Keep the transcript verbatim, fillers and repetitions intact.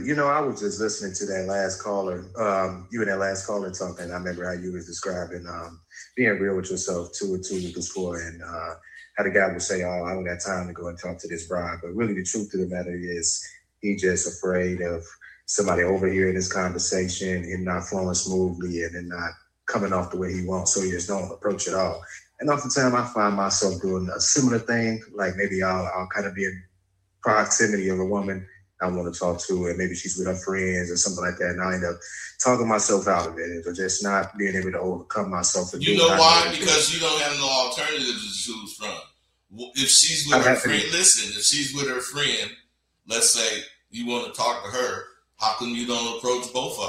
You know, I was just listening to that last caller, um, you and that last caller talking. I remember how you was describing um, being real with yourself two or two weeks before, and uh, how the guy would say, "Oh, I don't got time to go and talk to this bride." But really, the truth of the matter is, he just afraid of somebody overhearing this conversation and not flowing smoothly and then not coming off the way he wants. So he just don't approach it all. And oftentimes, I find myself doing a similar thing. Like maybe I'll, I'll kind of be in proximity of a woman I want to talk to, and maybe she's with her friends or something like that, and I end up talking myself out of it, or just not being able to overcome myself. You know why? Because you don't have no alternatives to choose from. If she's with her friend, listen, if she's with her friend, let's say you want to talk to her, how come you don't approach both of them?